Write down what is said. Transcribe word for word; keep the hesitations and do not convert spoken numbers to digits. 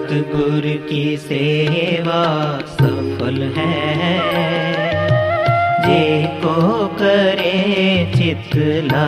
सतगुरु की सेवा सफल है, जे को करे चित ला